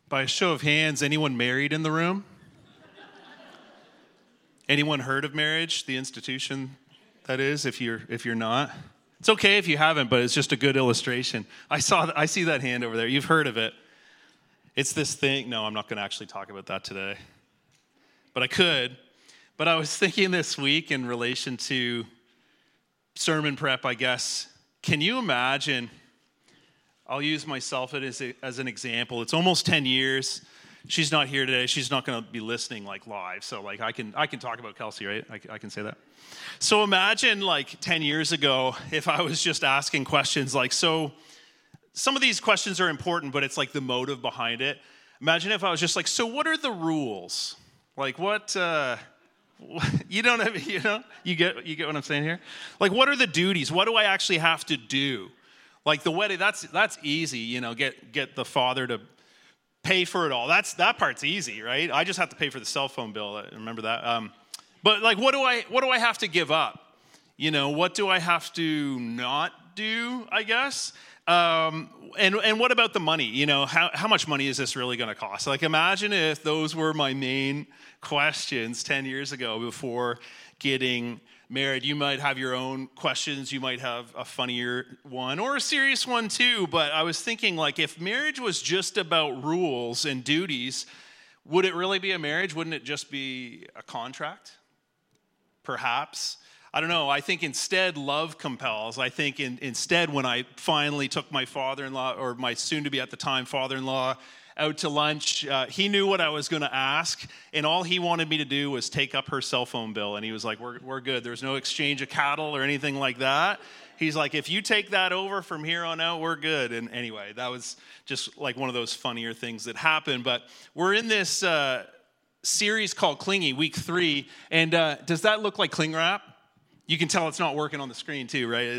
By a show of hands, anyone married in the room? Anyone heard of marriage, the institution that is, if you're not? It's okay if you haven't, but it's just a good illustration. I see that hand over there. You've heard of it. It's this thing. No, I'm not going to actually talk about that today. But I could. But I was thinking this week in relation to sermon prep, I guess. Can you imagine? I'll use myself as an example. It's almost 10 years. She's not here today. She's not going to be listening live. So I can talk about Kelsey, right? I can say that. So imagine 10 years ago if I was just asking questions so some of these questions are important, but it's the motive behind it. Imagine if I was just so what are the rules? What you don't have, you get what I'm saying here? What are the duties? What do I actually have to do? The wedding, that's easy, get the father to pay for it all. That part's easy, right? I just have to pay for the cell phone bill. Remember that? But what do I have to give up? What do I have to not do, I guess? And what about the money? How much money is this really going to cost? Imagine if those were my main questions 10 years ago before getting married. You might have your own questions. You might have a funnier one or a serious one too. But I was thinking, if marriage was just about rules and duties, would it really be a marriage? Wouldn't it just be a contract? Perhaps. I don't know. I think instead love compels. I think instead when I finally took my father-in-law, or my soon-to-be at the time father-in-law, out to lunch, he knew what I was going to ask, and all he wanted me to do was take up her cell phone bill. And he was like, we're good. There's no exchange of cattle or anything like that. He's like, if you take that over from here on out, we're good. And anyway, that was just one of those funnier things that happened. But we're in this series called Clingy, week 3. And does that look like cling wrap? You can tell it's not working on the screen too, right?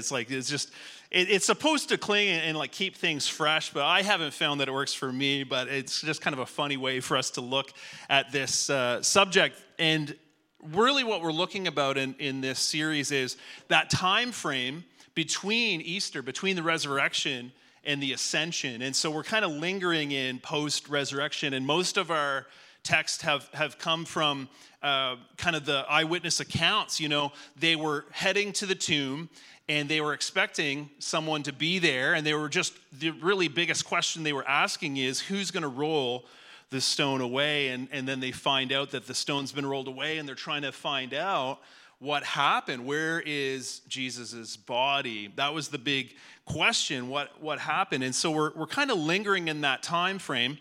It's supposed to cling and keep things fresh, but I haven't found that it works for me. But it's just kind of a funny way for us to look at this subject. And really what we're looking about in this series is that time frame between Easter, between the resurrection and the ascension. And so we're kind of lingering in post-resurrection, and most of our texts have come from kind of the eyewitness accounts. They were heading to the tomb, and they were expecting someone to be there, and the really biggest question they were asking is, who's going to roll the stone away? And then they find out that the stone's been rolled away, and they're trying to find out what happened. Where is Jesus's body? That was the big question. What happened? And so we're kind of lingering in that time frame.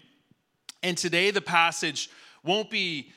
And today the passage won't be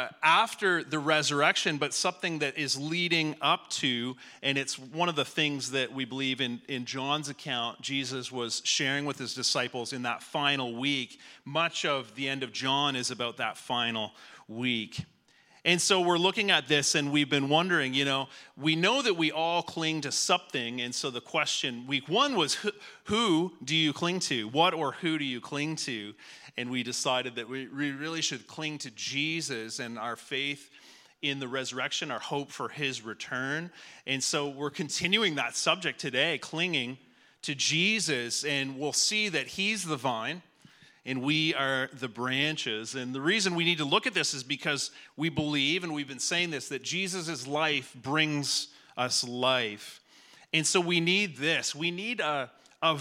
after the resurrection, but something that is leading up to, and it's one of the things that we believe in John's account, Jesus was sharing with his disciples in that final week. Much of the end of John is about that final week. And so we're looking at this, and we've been wondering, we know that we all cling to something. And so the question, week 1 was, who do you cling to? What or who do you cling to? And we decided that we really should cling to Jesus and our faith in the resurrection, our hope for his return. And so we're continuing that subject today, clinging to Jesus. And we'll see that he's the vine and we are the branches. And the reason we need to look at this is because we believe, and we've been saying this, that Jesus' life brings us life. And so we need this. We need a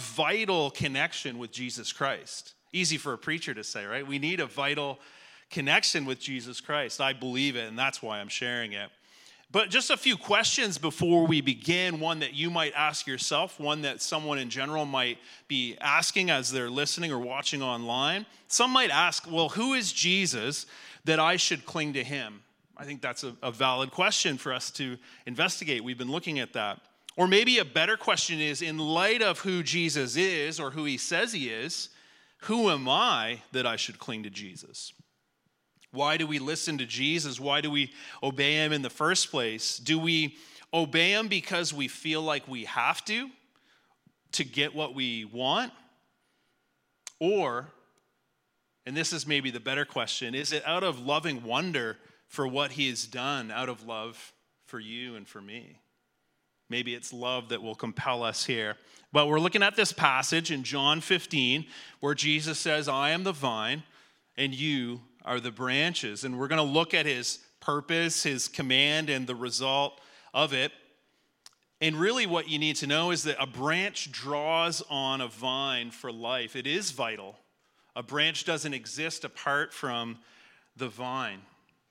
vital connection with Jesus Christ. Easy for a preacher to say, right? We need a vital connection with Jesus Christ. I believe it, and that's why I'm sharing it. But just a few questions before we begin, one that you might ask yourself, one that someone in general might be asking as they're listening or watching online. Some might ask, well, who is Jesus that I should cling to him? I think that's a valid question for us to investigate. We've been looking at that. Or maybe a better question is, in light of who Jesus is or who he says he is, who am I that I should cling to Jesus? Why do we listen to Jesus? Why do we obey him in the first place? Do we obey him because we feel like we have to get what we want? Or, and this is maybe the better question, is it out of loving wonder for what he has done, out of love for you and for me? Maybe it's love that will compel us here. But we're looking at this passage in John 15 where Jesus says, I am the vine, and you are the branches. And we're going to look at his purpose, his command, and the result of it. And really what you need to know is that a branch draws on a vine for life. It is vital. A branch doesn't exist apart from the vine.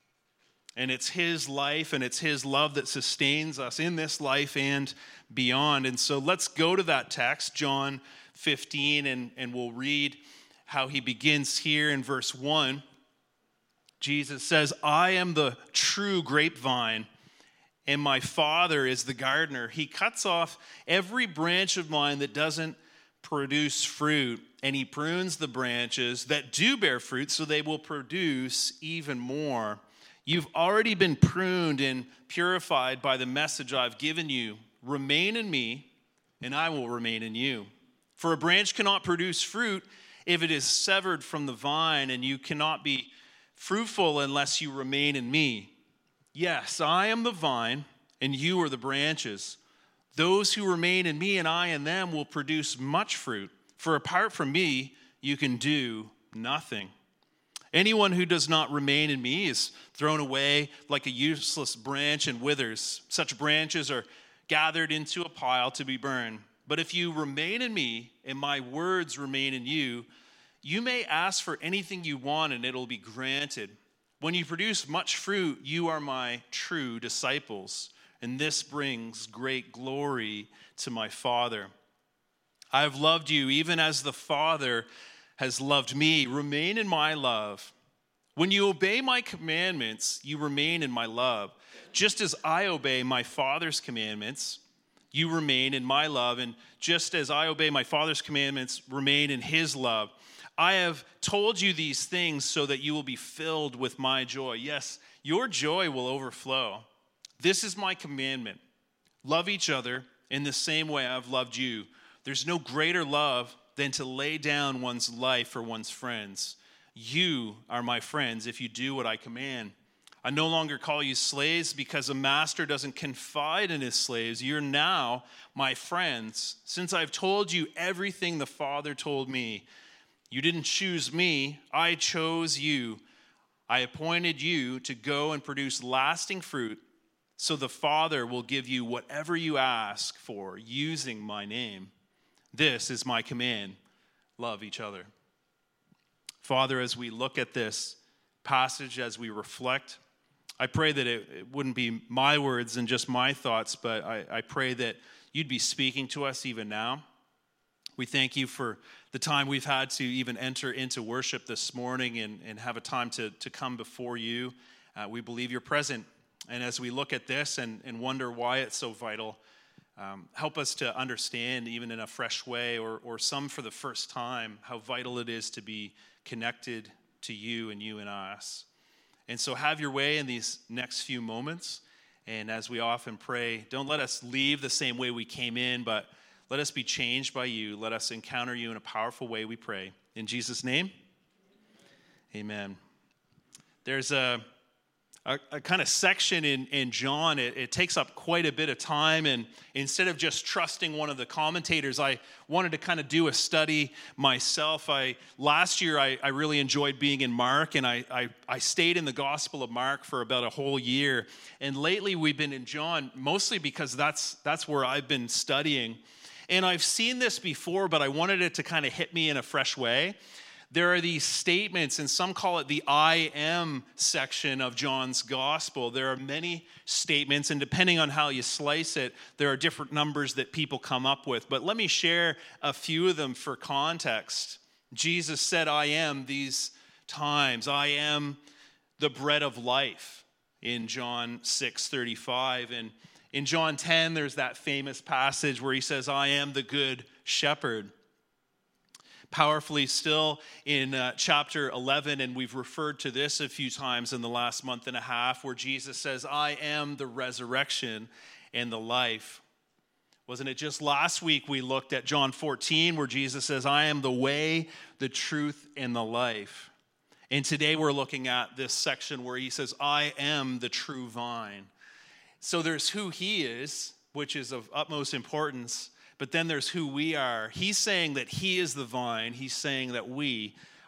And it's his life and it's his love that sustains us in this life and beyond. And so let's go to that text, John 15, and we'll read how he begins here in verse 1. Jesus says, I am the true grapevine, and my Father is the gardener. He cuts off every branch of mine that doesn't produce fruit, and he prunes the branches that do bear fruit so they will produce even more. You've already been pruned and purified by the message I've given you. Remain in me, and I will remain in you. For a branch cannot produce fruit if it is severed from the vine, and you cannot be fruitful unless you remain in me. Yes, I am the vine, and you are the branches. Those who remain in me and I in them will produce much fruit. For apart from me, you can do nothing. Anyone who does not remain in me is thrown away like a useless branch and withers. Such branches are gathered into a pile to be burned. But if you remain in me and my words remain in you, you may ask for anything you want and it'll be granted. When you produce much fruit, you are my true disciples, and this brings great glory to my Father. I have loved you even as the Father has loved me. Remain in my love. When you obey my commandments, you remain in my love. Just as I obey my Father's commandments, you remain in my love. And just as I obey my Father's commandments, remain in his love. I have told you these things so that you will be filled with my joy. Yes, your joy will overflow. This is my commandment. Love each other in the same way I've loved you. There's no greater love than to lay down one's life for one's friends. You are my friends if you do what I command. I no longer call you slaves because a master doesn't confide in his slaves. You're now my friends, since I've told you everything the Father told me. You didn't choose me, I chose you. I appointed you to go and produce lasting fruit, so the Father will give you whatever you ask for using my name. This is my command. Love each other. Father, as we look at this passage, as we reflect, I pray that it wouldn't be my words and just my thoughts, but I pray that you'd be speaking to us even now. We thank you for the time we've had to even enter into worship this morning and have a time to come before you. We believe you're present. And as we look at this and wonder why it's so vital, help us to understand even in a fresh way or some for the first time how vital it is to be connected to you and you and us. And so have your way in these next few moments. And as we often pray, don't let us leave the same way we came in, but let us be changed by you. Let us encounter you in a powerful way, we pray. In Jesus' name, amen. There's a kind of section in John. It takes up quite a bit of time, and instead of just trusting one of the commentators, I wanted to kind of do a study myself. Last year, I really enjoyed being in Mark, and I stayed in the Gospel of Mark for about a whole year. And lately, we've been in John, mostly because that's where I've been studying. And I've seen this before, but I wanted it to kind of hit me in a fresh way. There are these statements, and some call it the I am section of John's gospel. There are many statements, and depending on how you slice it, there are different numbers that people come up with. But let me share a few of them for context. Jesus said, I am these times. I am the bread of life in John 6:35. And in John 10, there's that famous passage where he says, I am the good shepherd. Powerfully still in chapter 11, and we've referred to this a few times in the last month and a half, where Jesus says, I am the resurrection and the life. Wasn't it just last week we looked at John 14, where Jesus says, I am the way, the truth, and the life. And today we're looking at this section where he says, I am the true vine. So there's who he is, which is of utmost importance, but then there's who we are. He's saying that he is the vine. He's saying that we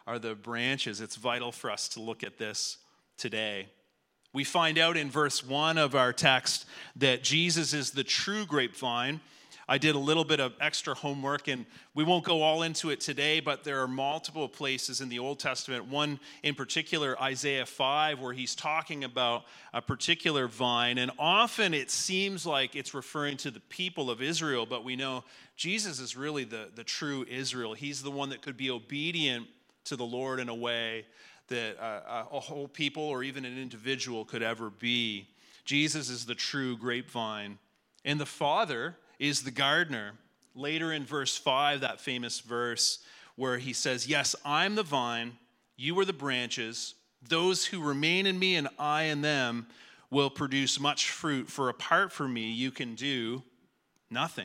are the branches. It's vital for us to look at this today. We find out in verse 1 of our text that Jesus is the true grapevine. I did a little bit of extra homework, and we won't go all into it today, but there are multiple places in the Old Testament, one in particular, Isaiah 5, where he's talking about a particular vine, and often it seems like it's referring to the people of Israel, but we know Jesus is really the true Israel. He's the one that could be obedient to the Lord in a way that a whole people or even an individual could ever be. Jesus is the true grapevine, and the Father is the gardener. Later in verse 5, that famous verse where he says, yes, I'm the vine, you are the branches. Those who remain in me and I in them will produce much fruit, for apart from me, you can do nothing.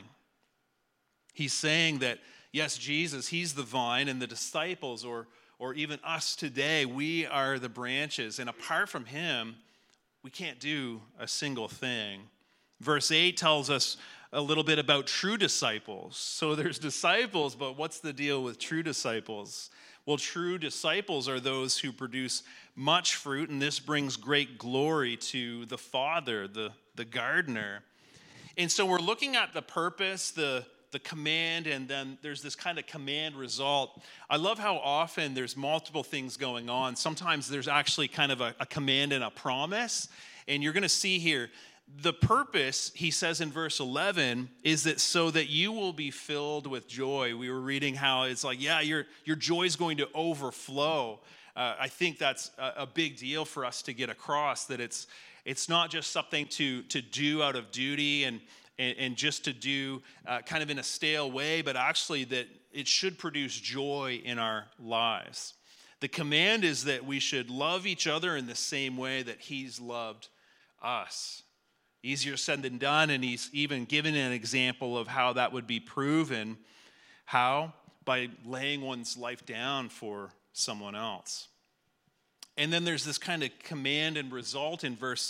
He's saying that, yes, Jesus, he's the vine, and the disciples, or even us today, we are the branches. And apart from him, we can't do a single thing. Verse 8 tells us a little bit about true disciples. So there's disciples, but what's the deal with true disciples? Well, true disciples are those who produce much fruit, and this brings great glory to the Father, the gardener. And so we're looking at the purpose, the command, and then there's this kind of command result. I love how often there's multiple things going on. Sometimes there's actually kind of a command and a promise. And you're going to see here, the purpose, he says in verse 11, is that so that you will be filled with joy. We were reading how it's like, yeah, your joy is going to overflow. I think that's a big deal for us to get across, that it's not just something to do out of duty and just to do kind of in a stale way, but actually that it should produce joy in our lives. The command is that we should love each other in the same way that he's loved us. Easier said than done, and he's even given an example of how that would be proven. How? By laying one's life down for someone else. And then there's this kind of command and result in verse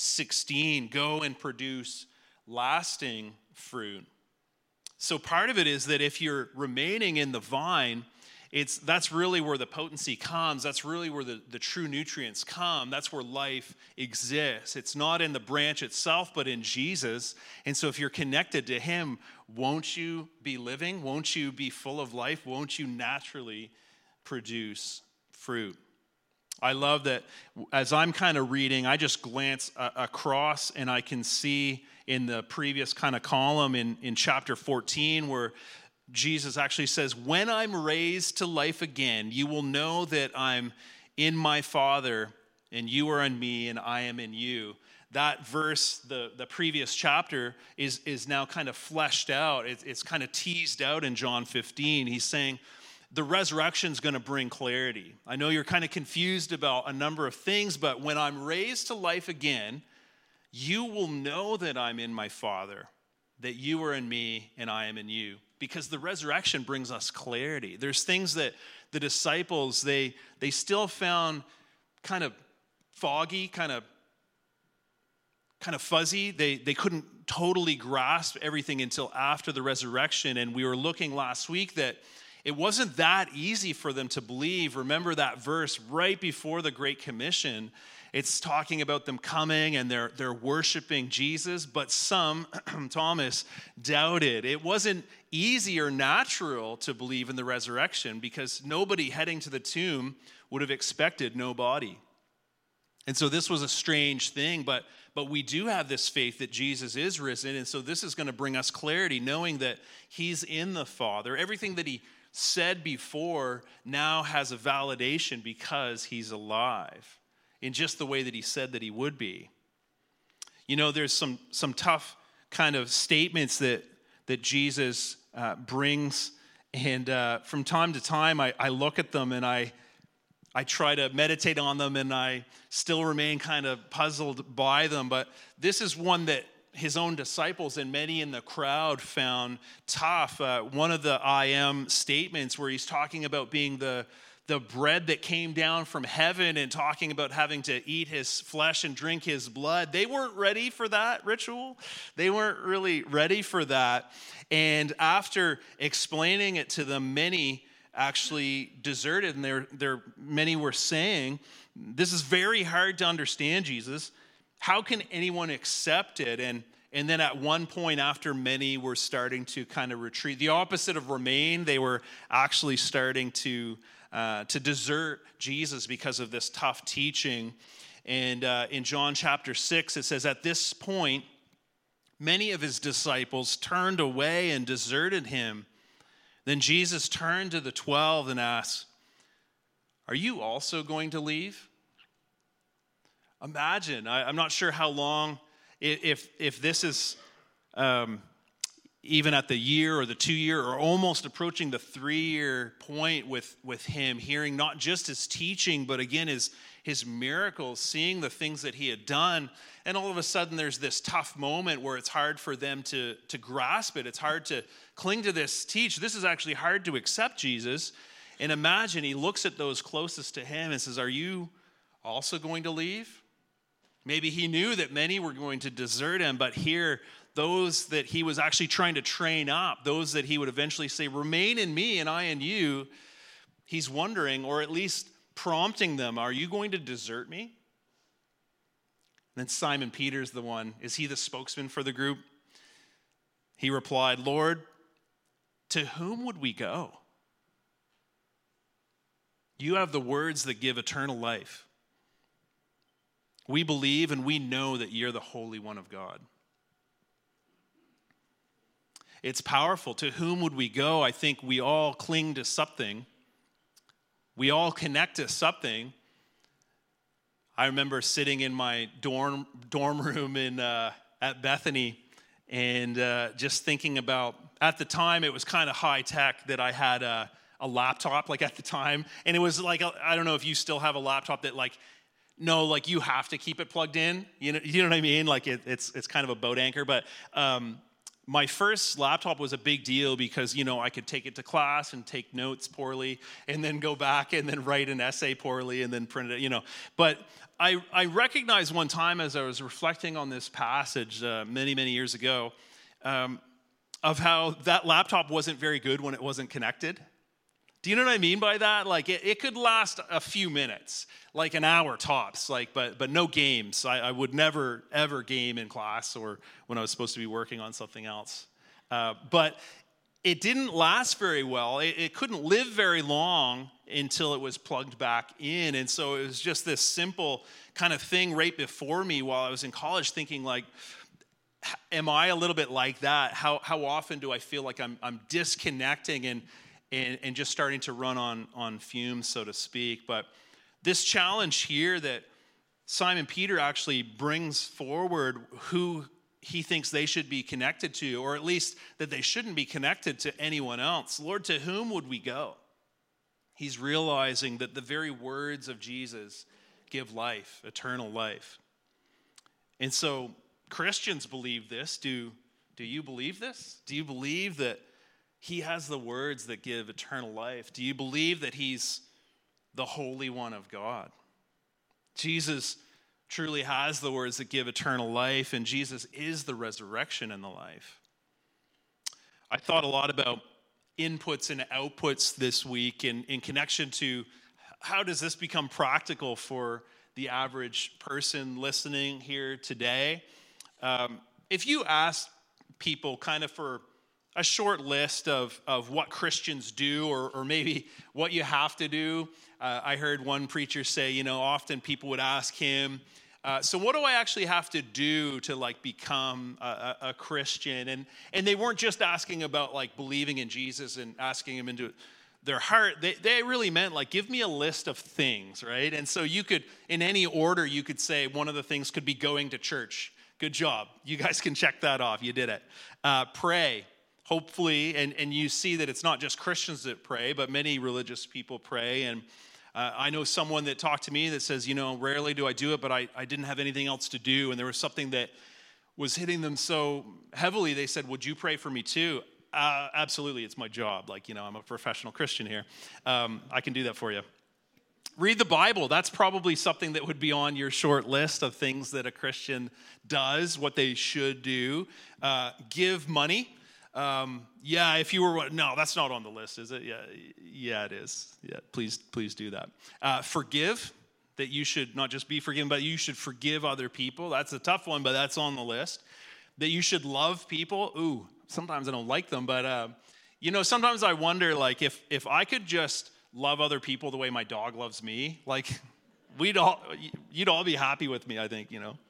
16, go and produce lasting fruit. So part of it is that if you're remaining in the vine, that's really where the potency comes. That's really where the true nutrients come. That's where life exists. It's not in the branch itself, but in Jesus. And so if you're connected to him, won't you be living? Won't you be full of life? Won't you naturally produce fruit? I love that as I'm kind of reading, I just glance across and I can see in the previous kind of column in chapter 14 where Jesus actually says, when I'm raised to life again, you will know that I'm in my Father and you are in me and I am in you. That verse, the previous chapter, is now kind of fleshed out. It's kind of teased out in John 15. He's saying the resurrection is going to bring clarity. I know you're kind of confused about a number of things, but when I'm raised to life again, you will know that I'm in my Father, that you are in me and I am in you. Because the resurrection brings us clarity. There's things that the disciples, they still found kind of foggy, kind of fuzzy. They couldn't totally grasp everything until after the resurrection. And we were looking last week that it wasn't that easy for them to believe. Remember that verse right before the Great Commission. It's talking about them coming and they're worshiping Jesus, but some, Thomas, doubted. It wasn't easy or natural to believe in the resurrection because nobody heading to the tomb would have expected no body. And so this was a strange thing, but we do have this faith that Jesus is risen, and so this is going to bring us clarity, knowing that he's in the Father. Everything that he said before now has a validation because he's alive in just the way that he said that he would be. You know, there's some tough kind of statements that Jesus brings, and from time to time I look at them and I try to meditate on them, and I still remain kind of puzzled by them. But this is one that his own disciples and many in the crowd found tough. One of the I am statements where he's talking about being the bread that came down from heaven and talking about having to eat his flesh and drink his blood. They weren't ready for that ritual. They weren't really ready for that. And after explaining it to them, many actually deserted, and many were saying, "This is very hard to understand, Jesus. How can anyone accept it?" And then at one point, after many were starting to kind of retreat, the opposite of remain, they were actually starting to desert Jesus because of this tough teaching. And in John chapter 6, it says, "At this point, many of his disciples turned away and deserted him. Then Jesus turned to the 12 and asked, 'Are you also going to leave?'" Imagine, I'm not sure how long, if this is even at the year or the 2-year or almost approaching the 3-year point with him, hearing not just his teaching, but again, his miracles, seeing the things that he had done. And all of a sudden, there's this tough moment where it's hard for them to grasp it. It's hard to cling to this teach. This is actually hard to accept Jesus. And imagine he looks at those closest to him and says, "Are you also going to leave?" Maybe he knew that many were going to desert him, but here, those that he was actually trying to train up, those that he would eventually say, "Remain in me and I in you," he's wondering, or at least prompting them, "Are you going to desert me?" And then Simon Peter's the one. Is he the spokesman for the group? He replied, "Lord, to whom would we go? You have the words that give eternal life. We believe and we know that you're the Holy One of God." It's powerful. To whom would we go? I think we all cling to something. We all connect to something. I remember sitting in my dorm room at Bethany and just thinking about, at the time, it was kind of high tech that I had a laptop, like at the time. And it was like, I don't know if you still have a laptop that no, you have to keep it plugged in. You know what I mean? Like it's kind of a boat anchor. But my first laptop was a big deal because, I could take it to class and take notes poorly and then go back and then write an essay poorly and then print it, But I recognized one time as I was reflecting on this passage many, many years ago of how that laptop wasn't very good when it wasn't connected. Do you know what I mean by that? It could last a few minutes, like an hour tops, but no games. I would never, ever game in class or when I was supposed to be working on something else. But it didn't last very well. It couldn't live very long until it was plugged back in. And so it was just this simple kind of thing right before me while I was in college thinking am I a little bit like that? How often do I feel like I'm disconnecting and just starting to run on fumes, so to speak. But this challenge here that Simon Peter actually brings forward who he thinks they should be connected to, or at least that they shouldn't be connected to anyone else. Lord, to whom would we go? He's realizing that the very words of Jesus give life, eternal life. And so Christians believe this. Do you believe this? Do you believe that he has the words that give eternal life? Do you believe that he's the Holy One of God? Jesus truly has the words that give eternal life, and Jesus is the resurrection and the life. I thought a lot about inputs and outputs this week in connection to how does this become practical for the average person listening here today. If you ask people kind of for a short list of what Christians do or maybe what you have to do. I heard one preacher say, often people would ask him, so what do I actually have to do to become a Christian? And they weren't just asking about believing in Jesus and asking him into their heart. They really meant give me a list of things, right? And so you could, in any order, you could say one of the things could be going to church. Good job. You guys can check that off. You did it. Pray. Hopefully, and you see that it's not just Christians that pray, but many religious people pray. And I know someone that talked to me that says, rarely do I do it, but I didn't have anything else to do. And there was something that was hitting them so heavily, they said, would you pray for me too? Absolutely, it's my job. I'm a professional Christian here. I can do that for you. Read the Bible. That's probably something that would be on your short list of things that a Christian does, what they should do. Give money. Yeah, if you were, no, that's not on the list, is it? Yeah, it is. Yeah, please do that. Forgive, that you should not just be forgiven, but you should forgive other people. That's a tough one, but that's on the list. That you should love people. Ooh, sometimes I don't like them, but sometimes I wonder, like, if I could just love other people the way my dog loves me, like, you'd all be happy with me, I think,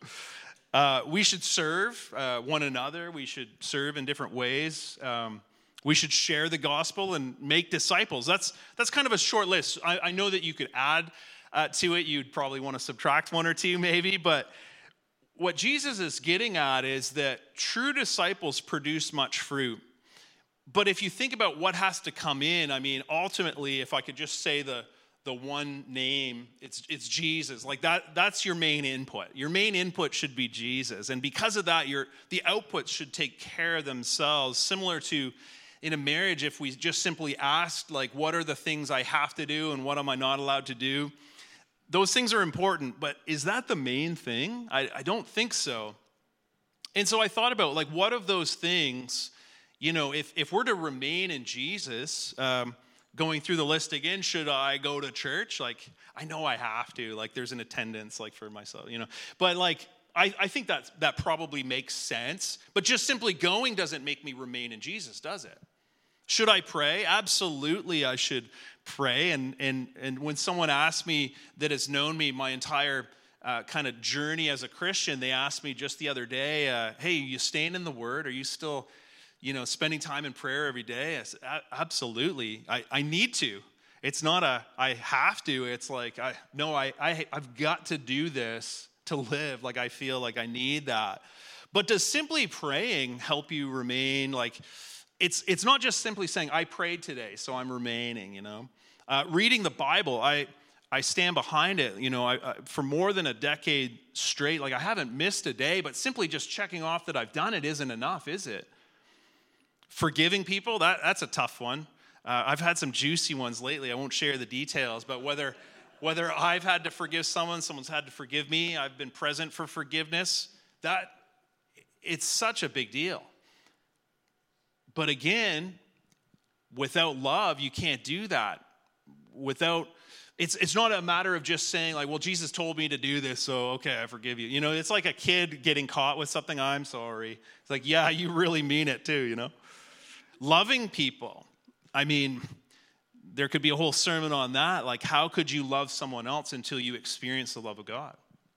We should serve one another. We should serve in different ways. We should share the gospel and make disciples. That's kind of a short list. I know that you could add to it. You'd probably want to subtract one or two maybe, but what Jesus is getting at is that true disciples produce much fruit. But if you think about what has to come in, I mean, ultimately, if I could just say the one name, it's Jesus. Like that's your main input. Your main input should be Jesus. And because of that, the outputs should take care of themselves. Similar to in a marriage, if we just simply asked, like, what are the things I have to do and what am I not allowed to do? Those things are important, but is that the main thing? I don't think so. And so I thought about, like, what of those things, if we're to remain in Jesus, going through the list again, should I go to church? Like, I know I have to. Like, there's an attendance, like, for myself, But, like, I think that probably makes sense. But just simply going doesn't make me remain in Jesus, does it? Should I pray? Absolutely, I should pray. And when someone asks me that has known me my entire kind of journey as a Christian, they asked me just the other day, hey, you staying in the Word? Are you still, spending time in prayer every day? I said, absolutely. I need to. It's not I have to. It's like, I've got to do this to live. Like, I feel like I need that. But does simply praying help you remain? Like, it's not just simply saying, I prayed today, so I'm remaining, Reading the Bible, I stand behind it, I for more than a decade straight. Like, I haven't missed a day, but simply just checking off that I've done it isn't enough, is it? Forgiving people, that's a tough one. I've had some juicy ones lately. I won't share the details, but whether I've had to forgive someone's had to forgive me, I've been present for forgiveness, it's such a big deal. But again, without love, you can't do that. It's not a matter of just saying, like, well, Jesus told me to do this, so okay, I forgive you. It's like a kid getting caught with something, I'm sorry. It's like, yeah, you really mean it too, Loving people. I mean, there could be a whole sermon on that. Like, how could you love someone else until you experience the love of God?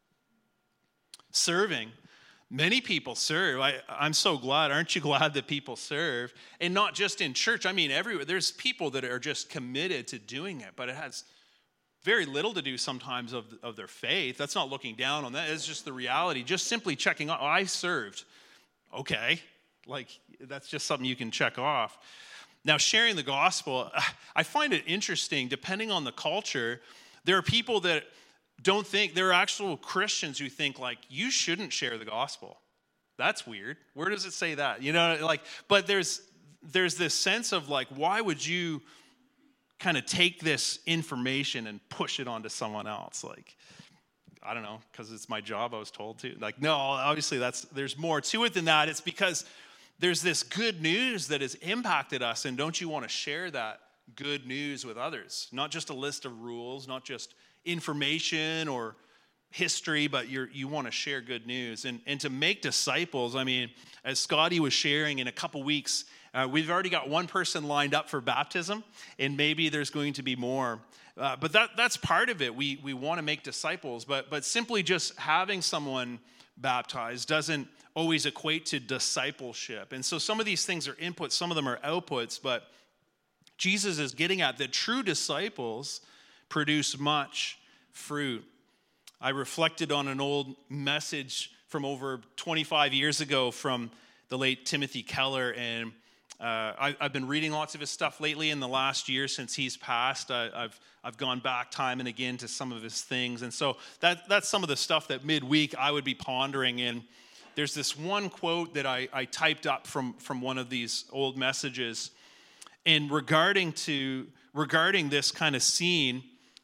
Serving. Many people serve. I'm so glad. Aren't you glad that people serve? And not just in church. I mean, everywhere. There's people that are just committed to doing it, but it has very little to do sometimes of their faith. That's not looking down on that. It's just the reality. Just simply checking off. I served. Okay. Like, that's just something you can check off. Now, sharing the gospel, I find it interesting. Depending on the culture, there are people that don't think, there are actual Christians who think, like, you shouldn't share the gospel. That's weird. Where does it say that? But there's this sense of, like, why would you kind of take this information and push it onto someone else? Like, I don't know, because it's my job, I was told to. Like, no, obviously there's more to it than that. It's because there's this good news that has impacted us, and don't you want to share that good news with others? Not just a list of rules, not just information or history, but you want to share good news. And to make disciples, I mean, as Scotty was sharing, in a couple weeks, we've already got one person lined up for baptism, and maybe there's going to be more. But that's part of it. We want to make disciples, but simply just having someone baptized doesn't always equate to discipleship. And so some of these things are inputs, some of them are outputs, but Jesus is getting at that true disciples produce much fruit. I reflected on an old message from over 25 years ago from the late Timothy Keller, and I've been reading lots of his stuff lately in the last year since he's passed. I've gone back time and again to some of his things, and so that's some of the stuff that midweek I would be pondering. And there's this one quote that I typed up from one of these old messages, and regarding this kind of scene,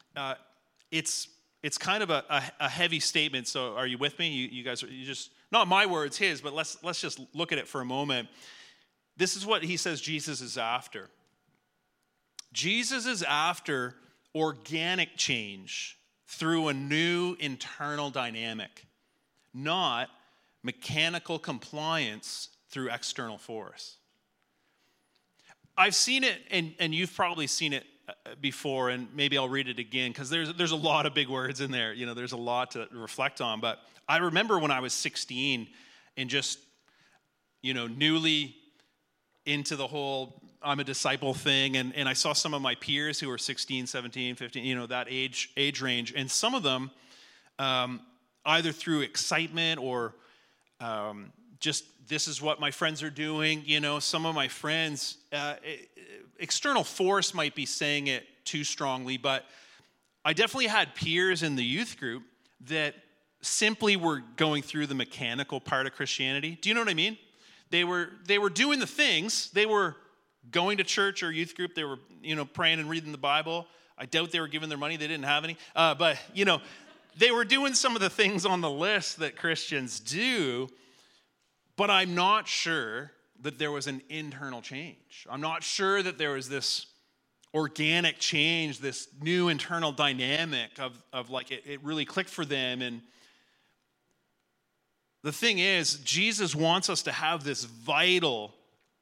it's kind of a heavy statement. So are you with me? You guys, you just, not my words, his, but let's just look at it for a moment. This is what he says Jesus is after. Jesus is after organic change through a new internal dynamic, not mechanical compliance through external force. I've seen it, and you've probably seen it before, and maybe I'll read it again, because there's a lot of big words in there. You know, there's a lot to reflect on. But I remember when I was 16 and just, newly into the whole I'm a disciple thing, and I saw some of my peers who were 16, 17, 15, that age range, and some of them, either through excitement or just this is what my friends are doing, some of my friends, external force might be saying it too strongly, but I definitely had peers in the youth group that simply were going through the mechanical part of Christianity. Do you know what I mean? They were doing the things. They were going to church or youth group. They were, praying and reading the Bible. I doubt they were giving their money. They didn't have any. But they were doing some of the things on the list that Christians do. But I'm not sure that there was an internal change. I'm not sure that there was this organic change, this new internal dynamic of like it really clicked for them. And the thing is, Jesus wants us to have this vital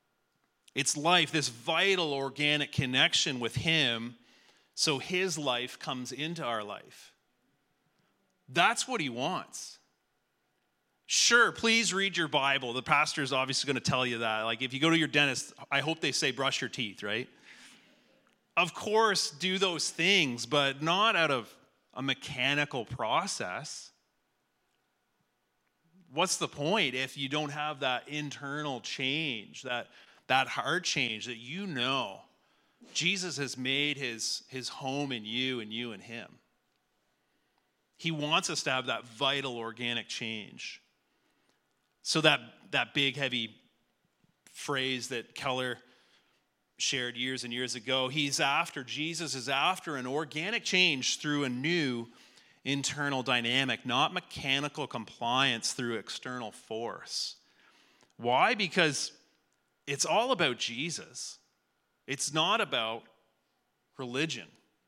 organic connection with him so his life comes into our life. That's what he wants. Sure, please read your Bible. The pastor is obviously going to tell you that. Like if you go to your dentist, I hope they say brush your teeth, right? Of course, do those things, but not out of a mechanical process. What's the point if you don't have that internal change, that heart change that Jesus has made his home in you and you in him? He wants us to have that vital organic change. So that big, heavy phrase that Keller shared years and years ago, Jesus is after an organic change through a new internal dynamic, not mechanical compliance through external force. Why? Because it's all about Jesus. It's not about religion.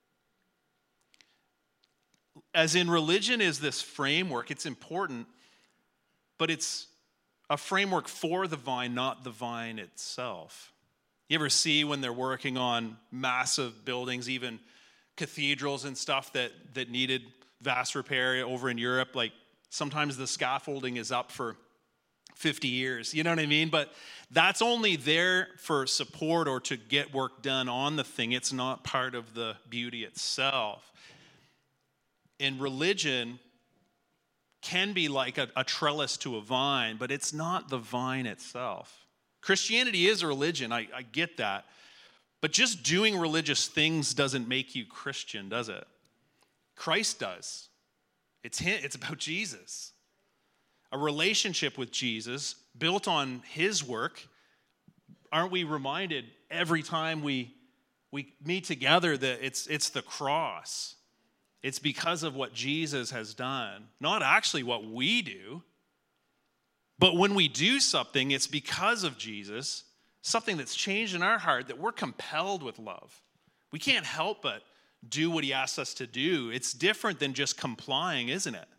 As in, religion is this framework. It's important, but it's a framework for the vine, not the vine itself. You ever see when they're working on massive buildings, even cathedrals and stuff that needed vast repair over in Europe? Like sometimes the scaffolding is up for 50 years, you know what I mean? But that's only there for support or to get work done on the thing. It's not part of the beauty itself. And religion can be like a trellis to a vine, but it's not the vine itself. Christianity is a religion, I get that. But just doing religious things doesn't make you Christian, does it? Christ does. It's about Jesus. A relationship with Jesus built on his work. Aren't we reminded every time we meet together that it's the cross? It's because of what Jesus has done, not actually what we do. But when we do something, it's because of Jesus, something that's changed in our heart that we're compelled with love. We can't help but do what he asks us to do. It's different than just complying, isn't it?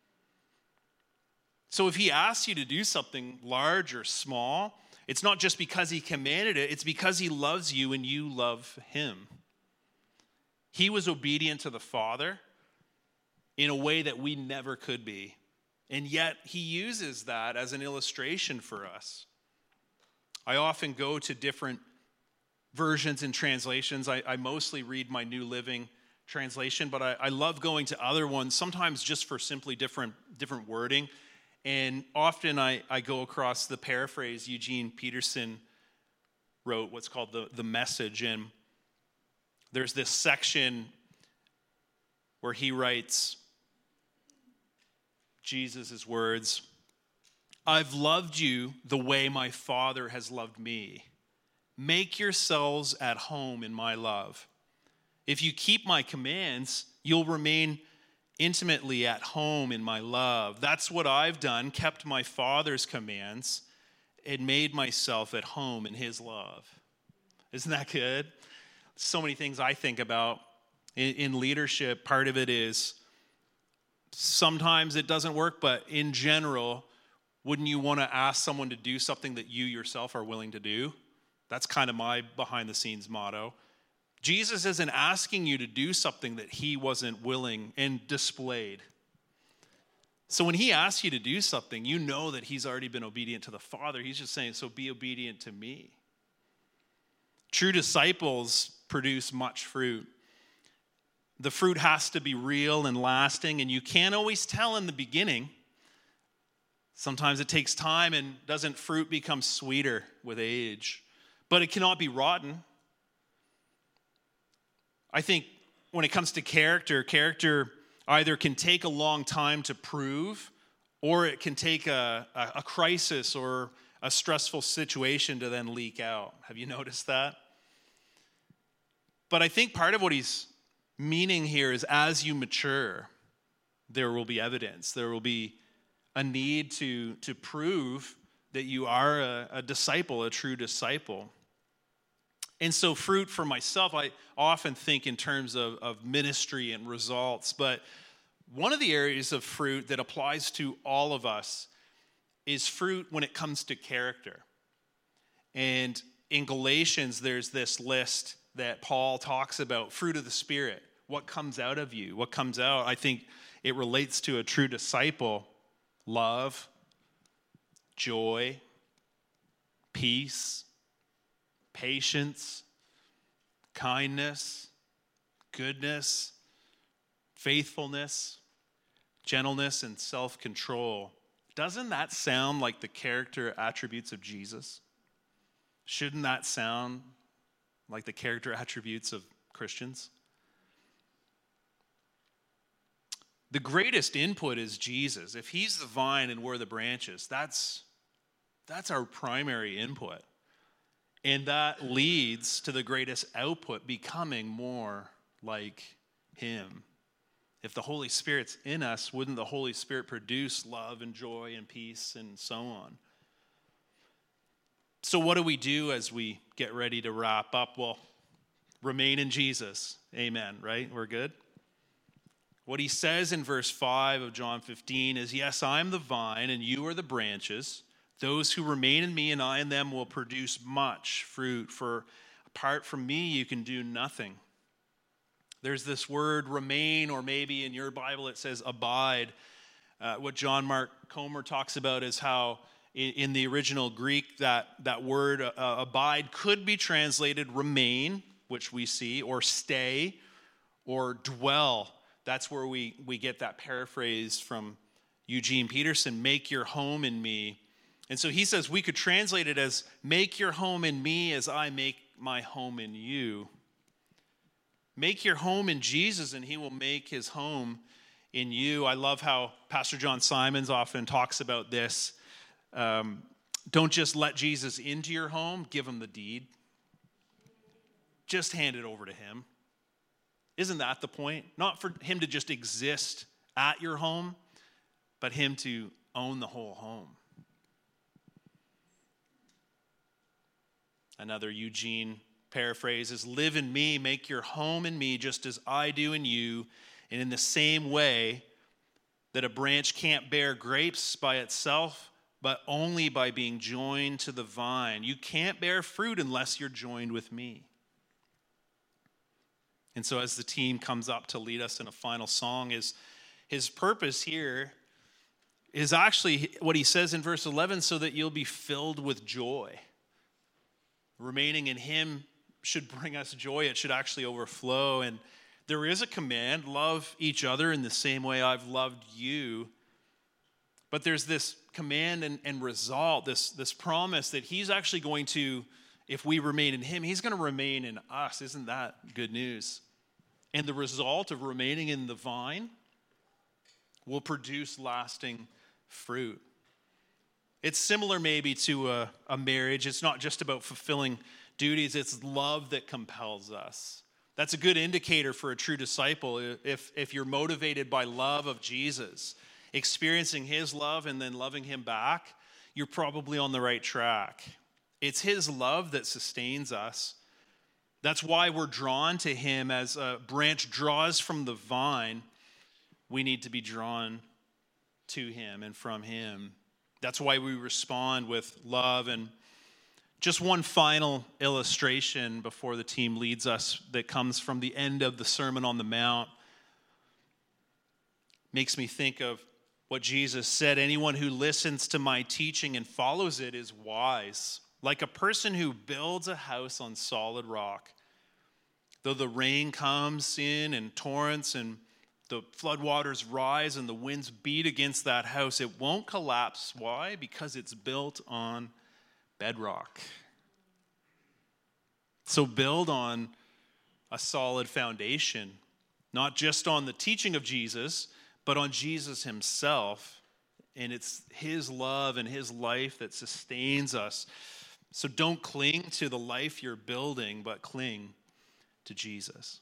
So if he asks you to do something large or small, it's not just because he commanded it, it's because he loves you and you love him. He was obedient to the Father in a way that we never could be. And yet he uses that as an illustration for us. I often go to different versions and translations. I mostly read my New Living Translation, but I love going to other ones, sometimes just for simply different wording. And often I go across the paraphrase Eugene Peterson wrote, what's called the Message. And there's this section where he writes Jesus' words, "I've loved you the way my Father has loved me. Make yourselves at home in my love. If you keep my commands, you'll remain intimately at home in my love. That's what I've done, kept my Father's commands, and made myself at home in his love. Isn't that good? So many things I think about in leadership. Part of it is sometimes it doesn't work, but in general, wouldn't you want to ask someone to do something that you yourself are willing to do? That's kind of my behind the scenes motto. Jesus isn't asking you to do something that he wasn't willing and displayed. So when he asks you to do something, you know that he's already been obedient to the Father. He's just saying, so be obedient to me. True disciples produce much fruit. The fruit has to be real and lasting, and you can't always tell in the beginning. Sometimes it takes time, and doesn't fruit become sweeter with age? But it cannot be rotten. I think when it comes to character either can take a long time to prove, or it can take a crisis or a stressful situation to then leak out. Have you noticed that? But I think part of what he's meaning here is as you mature, there will be evidence. There will be a need to prove that you are a disciple, a true disciple. And so fruit for myself, I often think in terms of ministry and results. But one of the areas of fruit that applies to all of us is fruit when it comes to character. And in Galatians, there's this list that Paul talks about, fruit of the Spirit. What comes out of you? What comes out? I think it relates to a true disciple. Love, joy, peace, patience, kindness, goodness, faithfulness, gentleness, and self-control. Doesn't that sound like the character attributes of Jesus? Shouldn't that sound like the character attributes of Christians? The greatest input is Jesus. If he's the vine and we're the branches, that's our primary input. And that leads to the greatest output, becoming more like him. If the Holy Spirit's in us, wouldn't the Holy Spirit produce love and joy and peace and so on? So what do we do as we get ready to wrap up? Well, remain in Jesus. Amen, right? We're good? What he says in verse 5 of John 15 is, yes, I am the vine and you are the branches. Those who remain in me and I in them will produce much fruit, for apart from me you can do nothing. There's this word remain, or maybe in your Bible it says abide. What John Mark Comer talks about is how in the original Greek that word abide could be translated remain, which we see, or stay, or dwell. That's where we get that paraphrase from Eugene Peterson, make your home in me. And so he says we could translate it as make your home in me as I make my home in you. Make your home in Jesus and he will make his home in you. I love how Pastor John Simons often talks about this. Don't just let Jesus into your home, give him the deed. Just hand it over to him. Isn't that the point? Not for him to just exist at your home, but him to own the whole home. Another Eugene paraphrase is, live in me, make your home in me just as I do in you. And in the same way that a branch can't bear grapes by itself, but only by being joined to the vine. You can't bear fruit unless you're joined with me. And so as the team comes up to lead us in a final song, his purpose here is actually what he says in verse 11, so that you'll be filled with joy. Remaining in him should bring us joy. It should actually overflow. And there is a command, love each other in the same way I've loved you. But there's this command and result, this promise that he's actually going to, if we remain in him, he's going to remain in us. Isn't that good news? And the result of remaining in the vine will produce lasting fruit. It's similar maybe to a marriage. It's not just about fulfilling duties. It's love that compels us. That's a good indicator for a true disciple. If you're motivated by love of Jesus, experiencing his love and then loving him back, you're probably on the right track. It's his love that sustains us. That's why we're drawn to him. As a branch draws from the vine, we need to be drawn to him and from him. That's why we respond with love. And just one final illustration before the team leads us that comes from the end of the Sermon on the Mount makes me think of what Jesus said. Anyone who listens to my teaching and follows it is wise, like a person who builds a house on solid rock. Though the rain comes in and torrents and the floodwaters rise and the winds beat against that house, it won't collapse. Why? Because it's built on bedrock. So build on a solid foundation, not just on the teaching of Jesus, but on Jesus himself. And it's his love and his life that sustains us. So don't cling to the life you're building, but cling to Jesus.